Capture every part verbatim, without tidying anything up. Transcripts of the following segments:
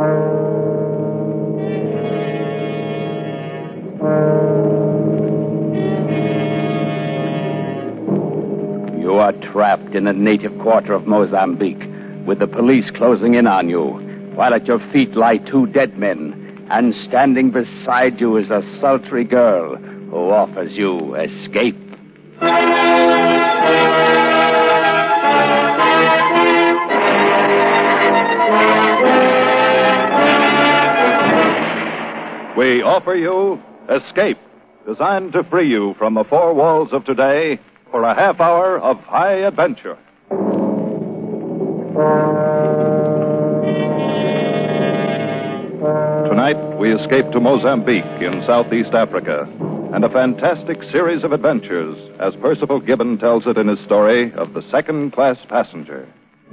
You are trapped in the native quarter of Mozambique, with the police closing in on you, while at your feet lie two dead men, and standing beside you is a sultry girl who offers you escape. We offer you Escape, designed to free you from the four walls of today for a half hour of high adventure. Tonight, we escape to Mozambique in Southeast Africa, and a fantastic series of adventures, as Percival Gibbon tells it in his story of The Second Class Passenger.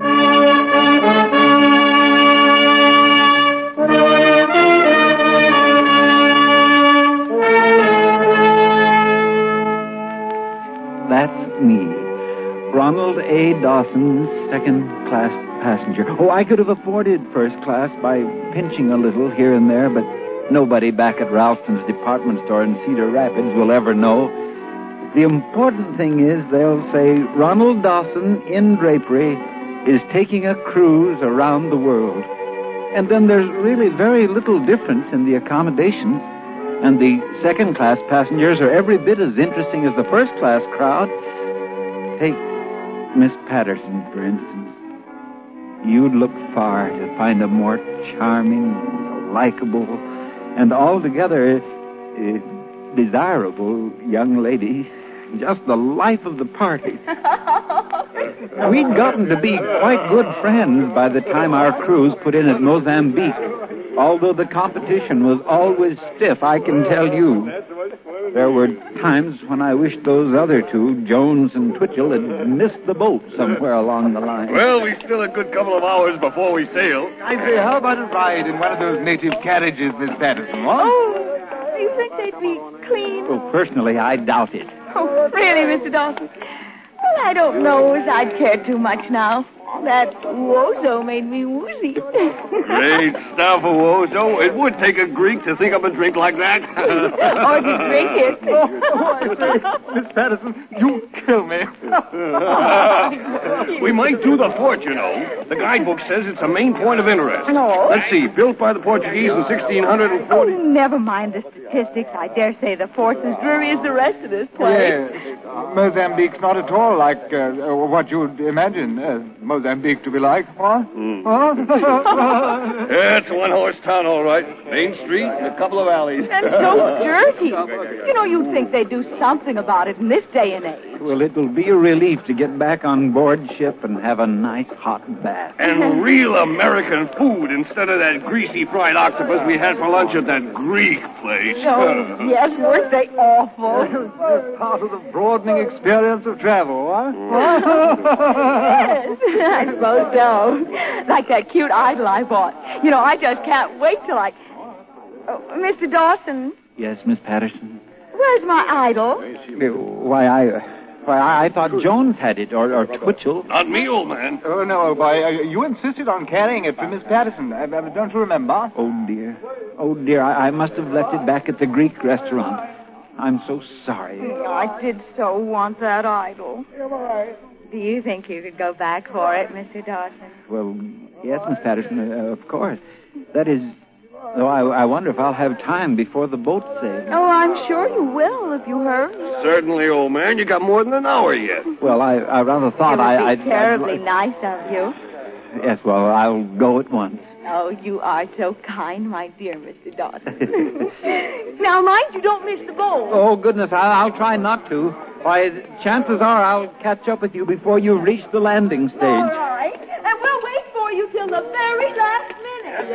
That's me, Ronald A. Dawson, second-class passenger. Oh, I could have afforded first class by pinching a little here and there, but nobody back at Ralston's department store in Cedar Rapids will ever know. The important thing is they'll say Ronald Dawson in drapery is taking a cruise around the world. And then there's really very little difference in the accommodations. And the second-class passengers are every bit as interesting as the first-class crowd. Take Miss Patterson, for instance. You'd look far to find a more charming, likable, and altogether uh, desirable young lady. Just the life of the party. We'd gotten to be quite good friends by the time our cruise put in at Mozambique. Although the competition was always stiff, I can tell you. There were times when I wished those other two, Jones and Twitchell, had missed the boat somewhere along the line. Well, we still a good couple of hours before we sail. I say, how about a ride in one of those native carriages, Miss Patterson, what? Oh, do you think they'd be clean? Well, personally, I doubt it. Oh, really, Mister Dawson? Well, I don't know as I'd care too much now. That Wozo made me woozy. Great stuff, Wozo. It would take a Greek to think of a drink like that. Or to drink it. Oh, I say, Miss Patterson, you kill me. We might do the fort, you know. The guidebook says it's a main point of interest. No. Let's see. Built by the Portuguese in sixteen forty. Oh, never mind the statistics. I dare say the fort's as dreary as the rest of this place. Yes. Mozambique's not at all like uh, what you'd imagine uh, Mozambique to be like. What? Mm. Huh? Yeah, it's a one-horse town, all right. Main street and a couple of alleys. And so dirty. You know, you'd think they'd do something about it in this day and age. Well, it'll be a relief to get back on board ship and have a nice hot bath. And real American food instead of that greasy fried octopus we had for lunch at that Greek place. Oh, yes, weren't they awful? Part of the broadening experience of travel, huh? Yes, I suppose so. Like that cute idol I bought. You know, I just can't wait till I... Oh, Mister Dawson? Yes, Miss Patterson? Where's my idol? Why, I... Why, I thought Jones had it, or, or Twitchell. Not me, old man. Oh, no, boy. Uh, you insisted on carrying it for Miss Patterson. Uh, uh, don't you remember? Oh, dear. Oh, dear. I, I must have left it back at the Greek restaurant. I'm so sorry. I did so want that idol. Do you think you could go back for it, Mister Dawson? Well, yes, Miss Patterson, uh, of course. That is... Though I, I wonder if I'll have time before the boat sails. Oh, I'm sure you will if you hurry. Certainly, old man. You got more than an hour yet. Well, I, I rather thought I... It would I, be terribly I'd... nice of you. Yes, well, I'll go at once. Oh, you are so kind, my dear Mister Dawson. Now, mind you don't miss the boat. Oh, goodness, I'll, I'll try not to. Why, chances are I'll catch up with you before you reach the landing stage. All right. And we'll wait for you till the very last minute.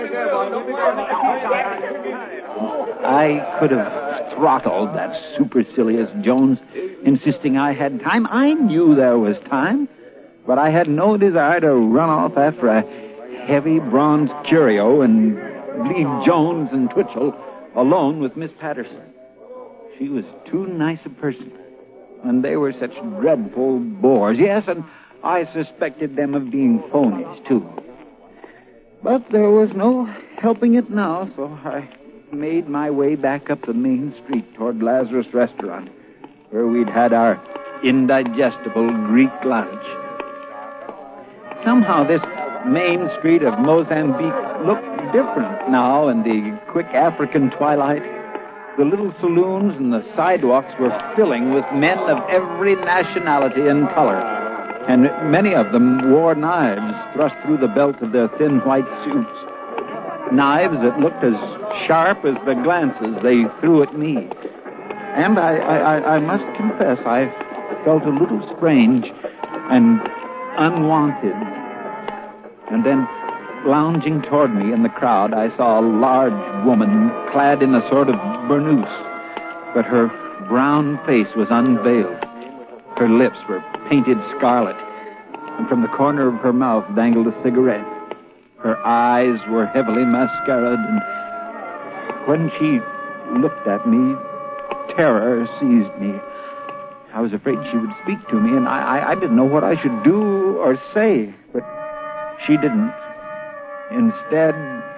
I could have throttled that supercilious Jones, insisting I had time. I knew there was time, but I had no desire to run off after a heavy bronze curio and leave Jones and Twitchell alone with Miss Patterson. She was too nice a person, and they were such dreadful bores. Yes, and I suspected them of being phonies, too. But there was no helping it now, so I made my way back up the main street toward Lazarus Restaurant, where we'd had our indigestible Greek lunch. Somehow this main street of Mozambique looked different now in the quick African twilight. The little saloons and the sidewalks were filling with men of every nationality and color, and many of them wore knives thrust through the belt of their thin white suits. Knives that looked as sharp as the glances they threw at me. And I, I, I must confess, I felt a little strange and unwanted. And then, lounging toward me in the crowd, I saw a large woman clad in a sort of burnous, but her brown face was unveiled. Her lips were painted scarlet, and from the corner of her mouth dangled a cigarette. Her eyes were heavily mascaraed, and when she looked at me, terror seized me. I was afraid she would speak to me, and I, I, I didn't know what I should do or say, but she didn't. Instead...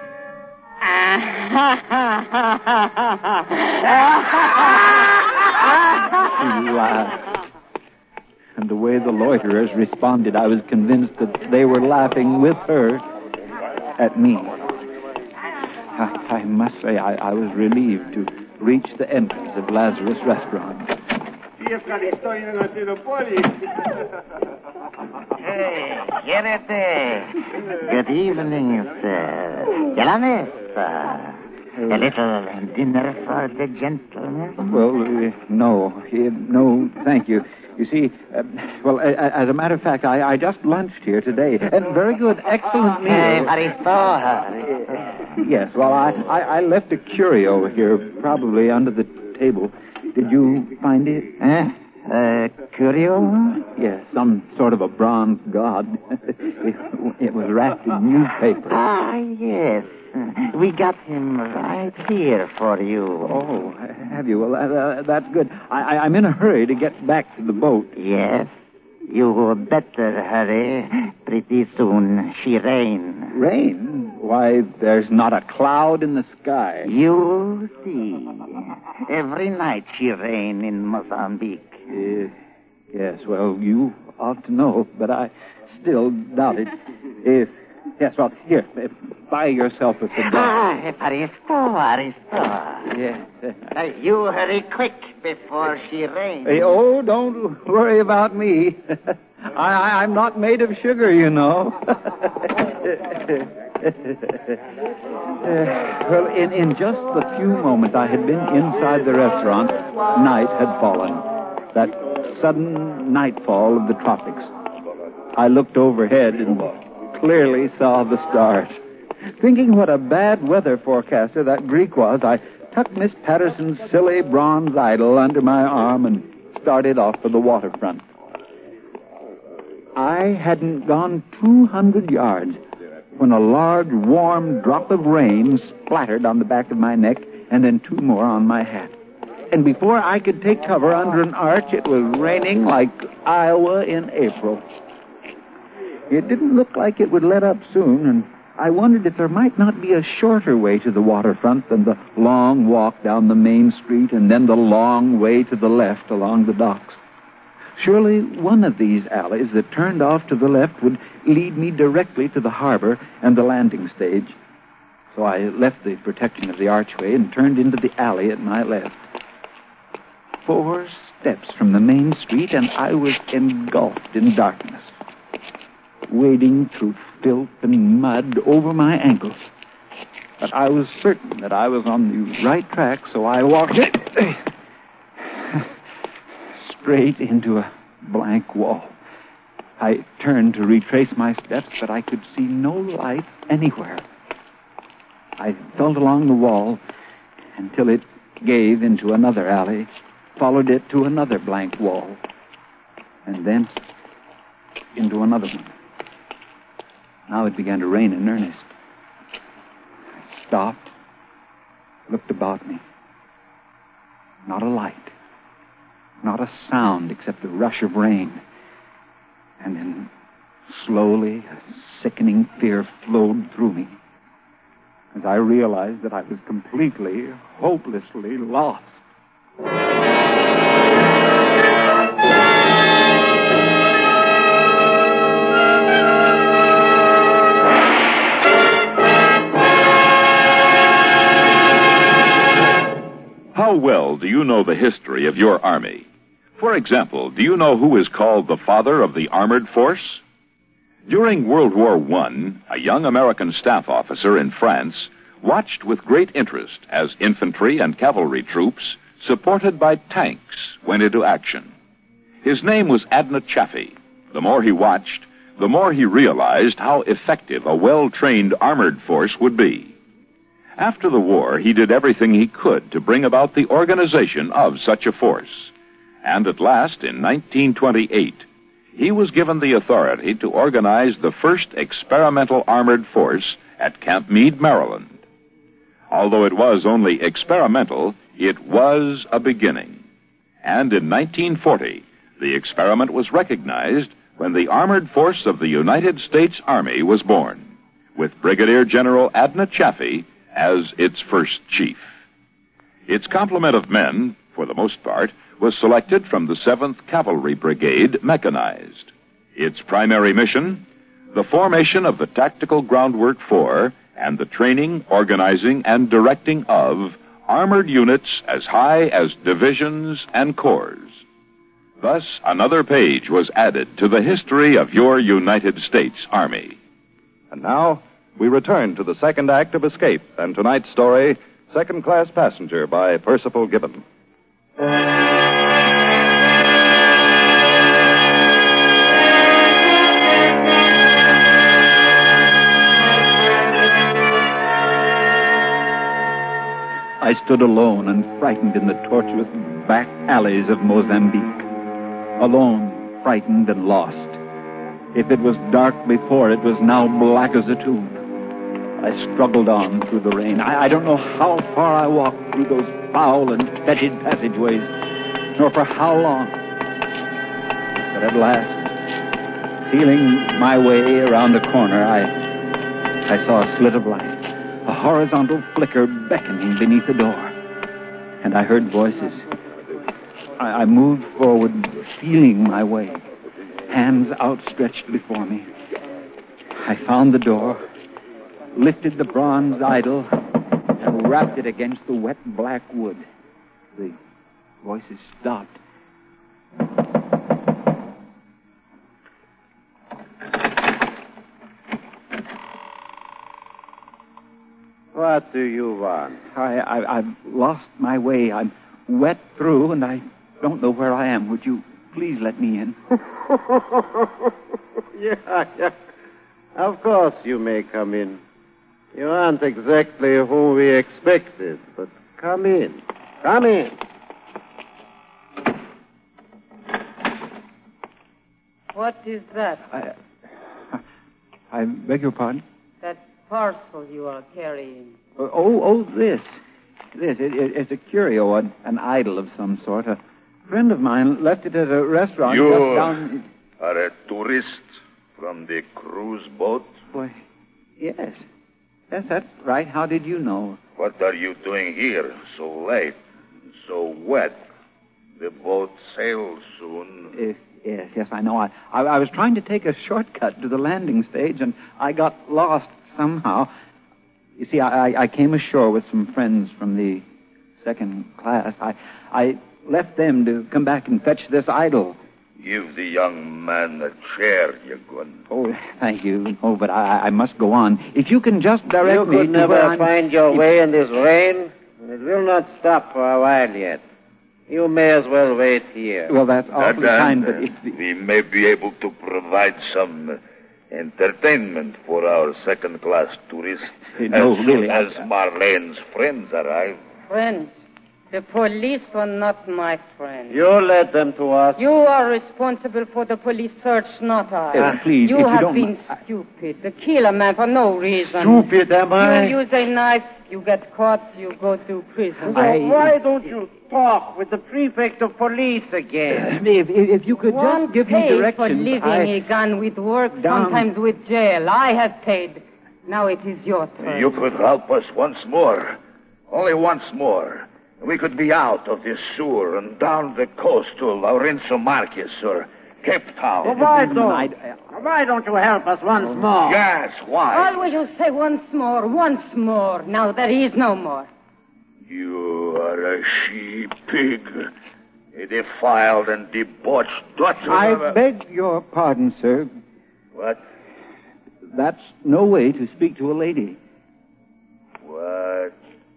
she laughed. And the way the loiterers responded, I was convinced that they were laughing with her at me. I, I must say, I, I was relieved to reach the entrance of Lazarus Restaurant. Hey, Gerete. Good evening, sir. De la mesa. A little dinner for the gentlemen? Well, uh, no. Uh, no, thank you. You see, uh, well, uh, as a matter of fact, I, I just lunched here today. And very good, excellent meal. Hey, Aristo. Yes, well, I, I, I left a curio here, probably under the table. Did you find it? Eh? Uh, curio? Yes, some sort of a bronze god. it, it was wrapped in newspaper. Ah, yes. We got him right here for you. Oh, have you? Well, uh, that's good. I, I, I'm in a hurry to get back to the boat. Yes. You better hurry. Pretty soon she rain. Rain? Why, there's not a cloud in the sky. You see. Every night she rain in Mozambique. Uh, yes, well, you ought to know, but I still doubt it. If, yes, well, here, buy yourself a cigar. Ah, Aristo, Aristo. Yes. Uh, you hurry quick before she rains. Hey, oh, don't worry about me. I, I, I'm not made of sugar, you know. uh, well, in, in just the few moments I had been inside the restaurant, night had fallen. That sudden nightfall of the tropics. I looked overhead and clearly saw the stars. Thinking what a bad weather forecaster that Greek was, I tucked Miss Patterson's silly bronze idol under my arm and started off for the waterfront. I hadn't gone two hundred yards when a large, warm drop of rain splattered on the back of my neck and then two more on my hat. And before I could take cover under an arch, it was raining like Iowa in April. It didn't look like it would let up soon, and I wondered if there might not be a shorter way to the waterfront than the long walk down the main street and then the long way to the left along the docks. Surely one of these alleys that turned off to the left would lead me directly to the harbor and the landing stage. So I left the protection of the archway and turned into the alley at my left. Four steps from the main street, and I was engulfed in darkness, wading through filth and mud over my ankles. But I was certain that I was on the right track, so I walked straight into a blank wall. I turned to retrace my steps, but I could see no light anywhere. I felt along the wall until it gave into another alley, followed it to another blank wall, and then into another one. Now it began to rain in earnest. I stopped, looked about me. Not a light, not a sound except the rush of rain. And then, slowly, a sickening fear flowed through me. as I realized that I was completely, hopelessly lost. How well do you know the history of your Army? For example, do you know who is called the father of the armored force? During World War One, a young American staff officer in France watched with great interest as infantry and cavalry troops, supported by tanks, went into action. His name was Adna Chaffee. The more he watched, the more he realized how effective a well-trained armored force would be. After the war, he did everything he could to bring about the organization of such a force. And at last, in nineteen twenty-eight, he was given the authority to organize the first experimental armored force at Camp Meade, Maryland. Although it was only experimental, it was a beginning. And in nineteen forty, the experiment was recognized when the armored force of the United States Army was born, with Brigadier General Adna Chaffee as its first chief. Its complement of men, for the most part, was selected from the seventh Cavalry Brigade, mechanized. Its primary mission, the formation of the tactical groundwork for and the training, organizing, and directing of armored units as high as divisions and corps. Thus, another page was added to the history of your United States Army. And now, we return to the second act of Escape and tonight's story, Second Class Passenger by Percival Gibbon. I stood alone and frightened in the tortuous back alleys of Mozambique. Alone, frightened and lost. If it was dark before, it was now black as a tomb. I struggled on through the rain. I, I don't know how far I walked through those foul and fetid passageways, nor for how long. But at last, feeling my way around a corner, I, I saw a slit of light, a horizontal flicker beckoning beneath the door. And I heard voices. I, I moved forward, feeling my way, hands outstretched before me. I found the door, lifted the bronze idol, and rapped it against the wet black wood. The voices stopped. What do you want? I, I, I've lost my way. I'm wet through, and I don't know where I am. Would you please let me in? yeah, yeah. Of course you may come in. You aren't exactly who we expected, but come in. Come in. What is that? I, I beg your pardon? That parcel you are carrying. Oh, oh, this. This. It, it, it's a curio, an, an idol of some sort. A friend of mine left it at a restaurant You just down... are a tourist from the cruise boat? Why, yes. Yes, that's right. How did you know? What are you doing here so late, so wet? The boat sails soon. Yes, yes, yes, I know. I, I, I was trying to take a shortcut to the landing stage, and I got lost somehow. You see, I, I came ashore with some friends from the second class. I, I left them to come back and fetch this idol. Give the young man a chair, Yagun. Oh, thank you. Oh, but I, I must go on. If you can just direct you me could to never where I'm... find your if... way in this rain. It will not stop for a while yet. You may as well wait here. Well, that's awfully Madame, kind, but if... The... we may be able to provide some entertainment for our second-class tourists No, as soon really, as I... Marlene's friends arrive. Friends? The police were not my friends. You led them to us. You are responsible for the police search, not I. Uh, please, you if you have don't... been stupid. To kill a man for no reason. Stupid, am I? You use a knife, you get caught, you go to prison. I... Why don't you talk with the prefect of police again? Uh, if, if, if you could One just give me pays directions... for living I... a gun with work, Down... sometimes with jail. I have paid. Now it is your turn. You could help us once more. Only once more. We could be out of this sewer and down the coast to Laurenzo Marquez or Cape Town. Well, why, don't, why don't you help us once more? Yes, why? Always you say once more, once more. Now there is no more. You are a she-pig. A defiled and debauched daughter I of a... beg your pardon, sir. What? That's no way to speak to a lady. What?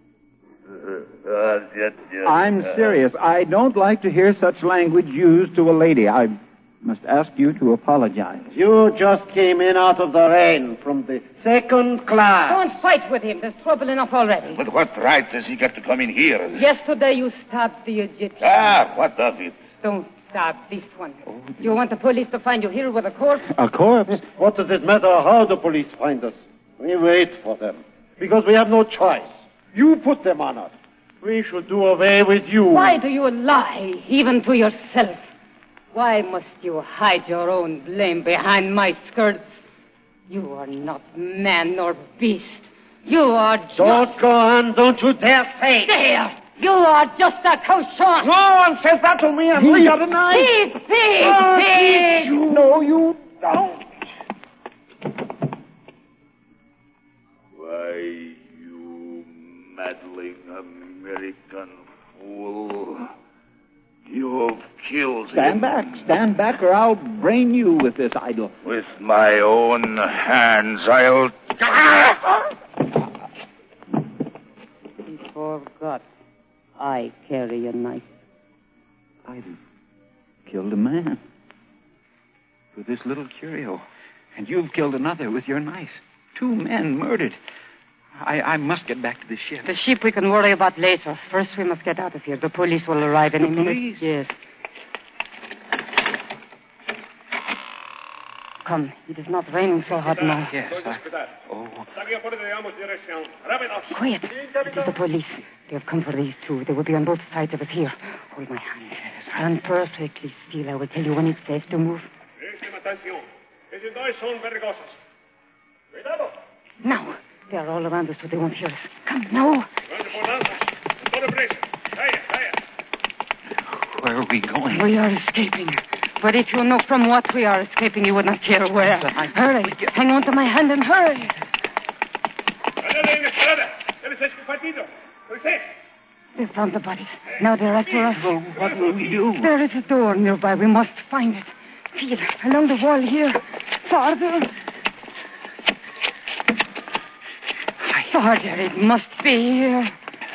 Uh, yet, yet, I'm uh, serious. I don't like to hear such language used to a lady. I must ask you to apologize. You just came in out of the rain from the second class. Don't fight with him. There's trouble enough already. But what right does he get to come in here? Yesterday you stabbed the Egyptian. Ah, what of it? Don't stab this one. Do you want the police to find you here with a corpse? A corpse? What does it matter how the police find us? We wait for them. Because we have no choice. You put them on us. We should do away with you. Why do you lie, even to yourself? Why must you hide your own blame behind my skirts? You are not man nor beast. You are just... Don't go on. Don't you dare say it. There! You are just a cochon. No one says that to me, and we are tonight. Pig, pig, Oh, pig! you. No, you don't. Why, you meddling American fool. You've killed Stand him. back. Stand back, or I'll brain you with this idol. With my own hands, I'll... He forgot. I carry a knife. I killed a man with this little curio, and you've killed another with your knife. Two men murdered. I, I must get back to the ship. The ship we can worry about later. First, we must get out of here. The police will arrive any The minute. police? Yes. Come, it is not raining so hard now. Yes, I... Oh. Quiet. It is the police. They have come for these two. They will be on both sides of us here. Hold my hand. Stand perfectly still. I will tell you when it's safe to move. Now. They are all around us, so they won't hear us. Come, now. Where are we going? We are escaping. But if you know from what we are escaping, you would not care where. Hurry. Hang on to my hand and hurry. They found the bodies. Now they're after us. Well, what will we do? There is a door nearby. We must find it. Feel along the wall here. Farther. Farther. It must be here.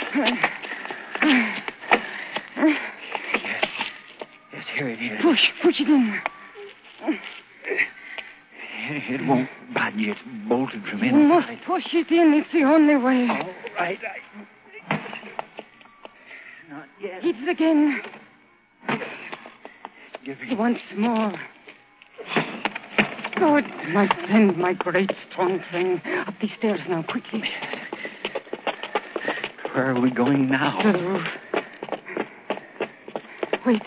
Yes, here it is. Push. Push it in. It won't budge. It's bolted from You inside. must push it in. It's the only way. All right. I... Not yet. It's again. Giving. Once more. Good, my friend, my great strong friend. Up these stairs now, quickly. Where are we going now? To the roof. Wait.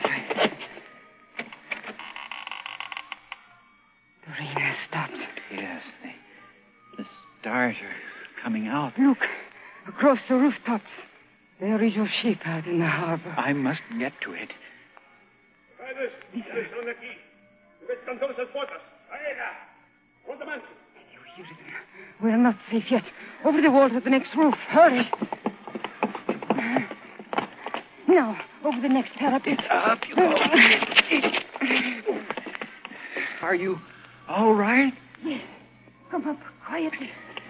The rain has stopped. Yes, the, the stars are coming out. Look, across the rooftops. There is your ship out in the harbor. I must get to it. We're not safe yet. Over the wall to the next roof. Hurry. Now, over the next parapet. Up you go. Are you all right? Yes. Come up quietly.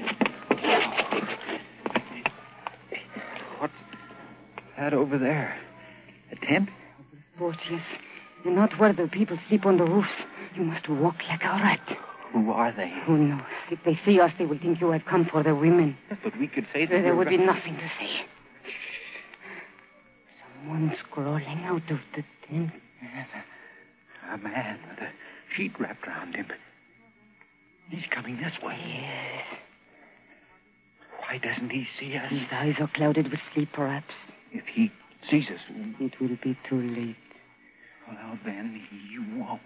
What's that over there? A tent? Boat, yes. You're not where the people sleep on the roofs. You must walk like a rat. Who are they? Who knows? If they see us, they will think you have come for the women. But we could say that There, there we're would be go- nothing to say. Someone's crawling out of the tent. Yes, a, a man with a sheet wrapped around him. He's coming this way. Yes. Why doesn't he see us? His eyes are clouded with sleep, perhaps. If he sees us, It will be too late. well, then he won't.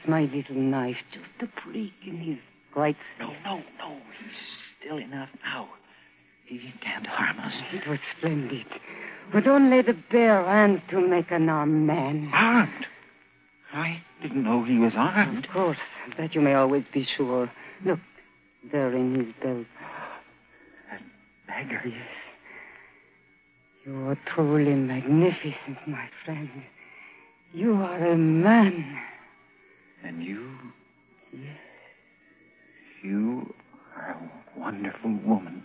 my little knife just a prick in his right side. No, no, no. He's still enough now. He can't harm us. It was splendid. But only the bare hand to make an armed man. Armed? I didn't know he was armed. Of course. That you may always be sure. Look, there in his belt. That dagger. Yes. You are truly magnificent, my friend. You are a man. And you? Yes. You are a wonderful woman.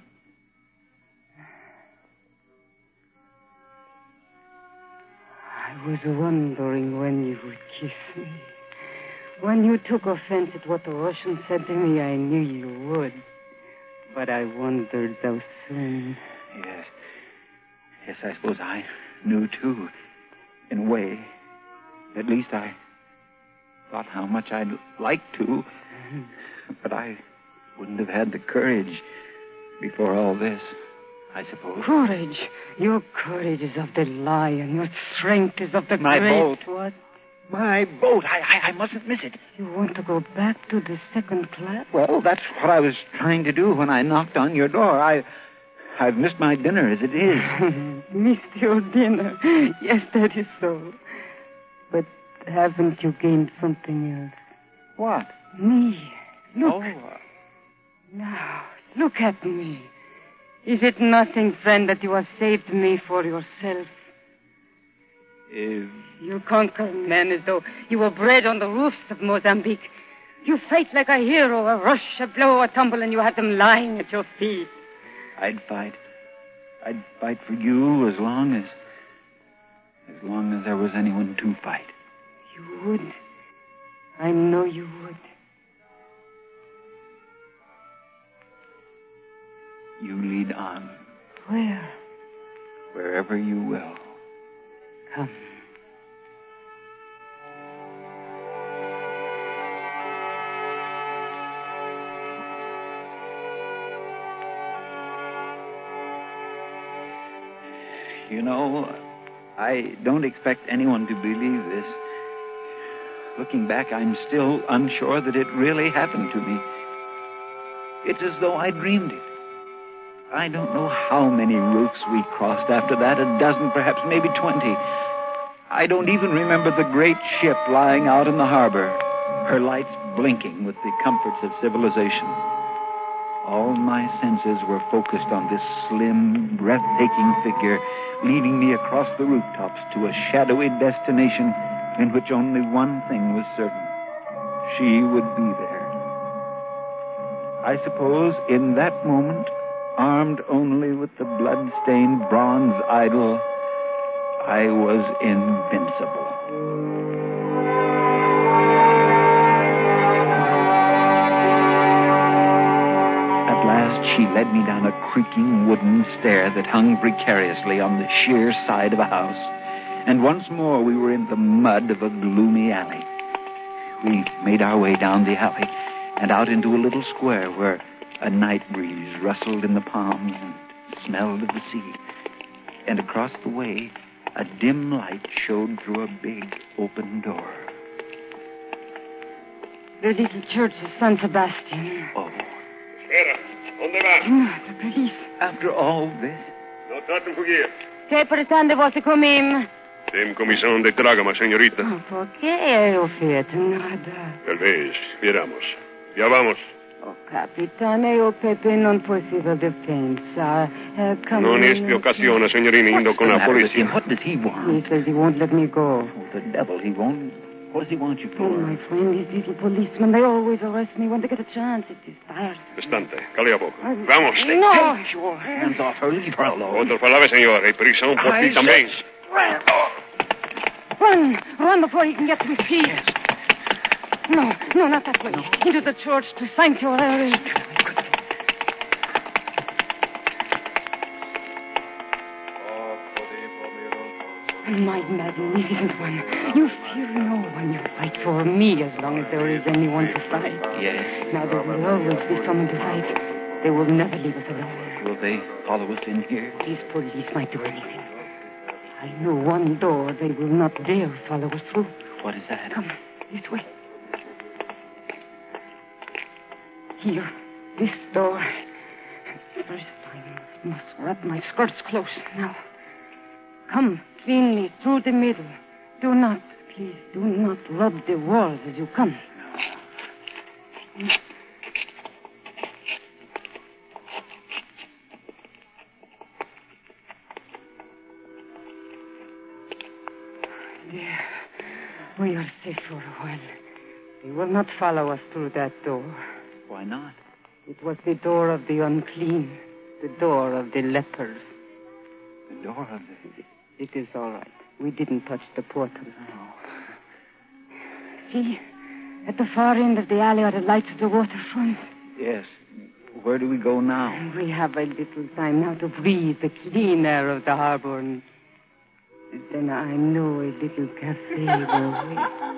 I was wondering when you would kiss me. When you took offense at what the Russian said to me, I knew you would. But I wondered so soon. Yes. Yes, I suppose I knew, too. In a way. At least I thought how much I'd like to. But I wouldn't have had the courage before all this, I suppose. Courage? Your courage is of the lion. Your strength is of the My great... boat. What? My boat. I, I I mustn't miss it. You want to go back to the second class? Well, that's what I was trying to do when I knocked on your door. I... I've missed my dinner as it is. Missed your dinner? Yes, that is so. But haven't you gained something else? What? Me. Look. Oh. Uh... Now, look at me. Is it nothing, friend, that you have saved me for yourself? If... You conquer men as though you were bred on the roofs of Mozambique. You fight like a hero, a rush, a blow, a tumble, and you have them lying at your feet. I'd fight. I'd fight for you as long as... as long as there was anyone to fight. You would. I know you would. You lead on. Where? Wherever you will. Come. You know, I don't expect anyone to believe this. Looking back, I'm still unsure that it really happened to me. It's as though I dreamed it. I don't know how many roofs we crossed after that, a dozen, perhaps maybe twenty. I don't even remember the great ship lying out in the harbor, her lights blinking with the comforts of civilization. All my senses were focused on this slim, breathtaking figure leading me across the rooftops to a shadowy destination in which only one thing was certain. She would be there. I suppose in that moment, armed only with the blood-stained bronze idol, I was invincible. She led me down a creaking wooden stair that hung precariously on the sheer side of a house. And once more we were in the mud of a gloomy alley. We made our way down the alley and out into a little square where a night breeze rustled in the palms and smelled of the sea. And across the way, a dim light showed through a big open door. The little church of San Sebastian. Oh. ¿Dónde va? No, the police. After all this? No traten fugir. ¿Qué pretende você comigo? Tem comissão de trágama, senhorita. Oh, ¿por qué eu fiz nada? Talvez. Viramos. Já vamos. Oh, capitano, eu Pepe não possível de pensar. Uh, non este occasione, signorina, indo con la polizia. What does he want? He says he won't let me go. Oh, the devil, he won't. What does he want you for? Oh, my friend, these little policemen, they always arrest me when they get a chance. It is tiresome. Bastante. Cali a boca. Vamos. No. Take your hands off her. Leave her alone. Otras palabras, señor. Hay prisión por ti también. Run. Run before he can get to his feet. No, no, not that way. Into the church to sanctuary. My magnificent one, you fear no one. You fight for me as long as there is anyone to fight. Yes. Now there will always be someone to fight. They will never leave us alone. Will they follow us in here? These police might do anything. I know one door they will not dare follow us through. What is that? Come, this way. Here, this door. First, I must wrap my skirts close. Now, come cleanly through the middle. Do not, please, do not rub the walls as you come. There. We are safe for a while. They will not follow us through that door. Why not? It was the door of the unclean, the door of the lepers. The door of the... It is all right. We didn't touch the portal. No. See, at the far end of the alley are the lights of the waterfront. Yes. Where do we go now? We have a little time now to breathe the clean air of the harbor. And then I know a little cafe will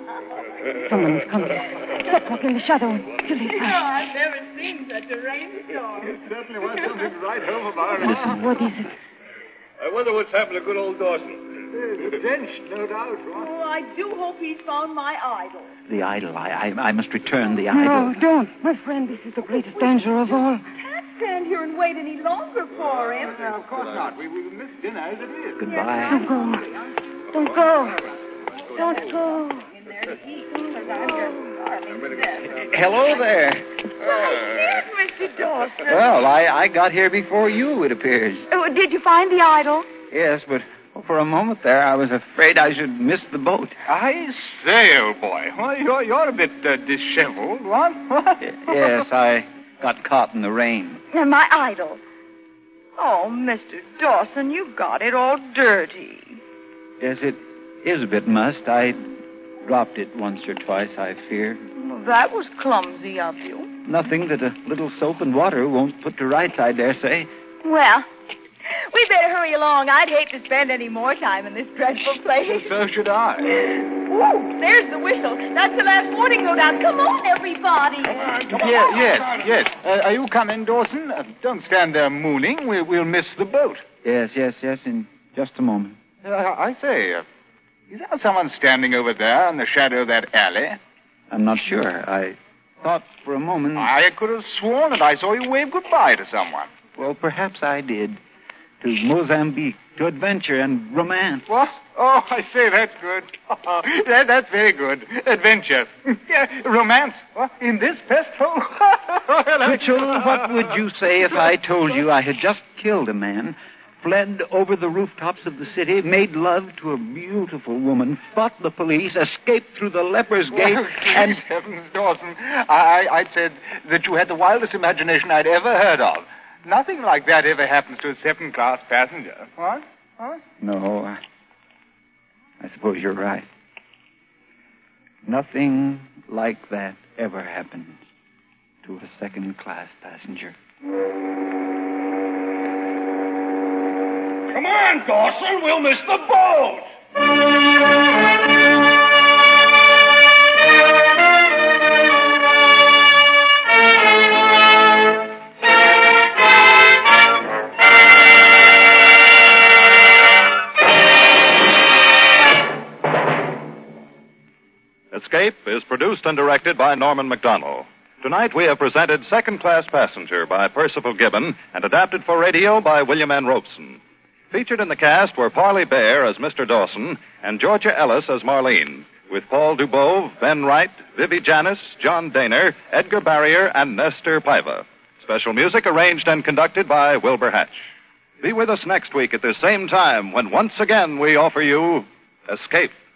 wait. Someone is coming. Stop walking in the shadow until he Oh, I've never seen such a rainstorm. It certainly was something right home of our Listen, what is it? I wonder what's happened to good old Dawson. Drenched, no doubt. Oh, I do hope he's found my idol. The idol. I, I, I must return the No, idol. don't. My friend, this is the greatest danger of all. Can't stand here and wait any longer for him. No, of course not. We will miss dinner as it is. Goodbye. Don't go. Don't go. Don't go. In there to eat, because I'm just starving to death. Hello there. Yes, Mister Dawson. Well, I, I got here before you, it appears. Oh, did you find the idol? Yes, but oh, for a moment there, I was afraid I should miss the boat. I say, old boy, well, you're, you're a bit uh, disheveled, what? What? Yes, I got caught in the rain. And my idol. Oh, Mister Dawson, you got it all dirty. Yes, it is a bit must. I dropped it once or twice, I fear. Well, that was clumsy of you. Nothing that a little soap and water won't put to rights, I dare say. Well, we better hurry along. I'd hate to spend any more time in this dreadful place. So should I. Whoa, there's the whistle. That's the last warning note out. Come on, everybody. Yeah, yes, yes. Uh, are you coming, Dawson? Uh, don't stand there mooning. We, we'll miss the boat. Yes, yes, yes, in just a moment. Uh, I say, uh, is there someone standing over there in the shadow of that alley? I'm not sure. I thought for a moment... I could have sworn that I saw you wave goodbye to someone. Well, perhaps I did. To Mozambique, to adventure and romance. What? Oh, I say, that's good. Oh, that, that's very good. Adventure. Yeah, romance. What? In this pest hole? Mitchell, what would you say if I told you I had just killed a man, fled over the rooftops of the city, made love to a beautiful woman, fought the police, escaped through the leper's gate, well, and... Heavens, Dawson, I, I'd said that you had the wildest imagination I'd ever heard of. Nothing like that ever happens to a second-class passenger. What? What? No, I, I suppose you're right. Nothing like that ever happens to a second-class passenger. Come on, Dawson. We'll miss the boat. Escape is produced and directed by Norman MacDonald. Tonight we have presented Second Class Passenger by Percival Gibbon and adapted for radio by William N. Robeson. Featured in the cast were Parley Bear as Mister Dawson and Georgia Ellis as Marlene, with Paul Dubove, Ben Wright, Vivi Janis, John Daner, Edgar Barrier, and Nestor Paiva. Special music arranged and conducted by Wilbur Hatch. Be with us next week at the same time when once again we offer you Escape.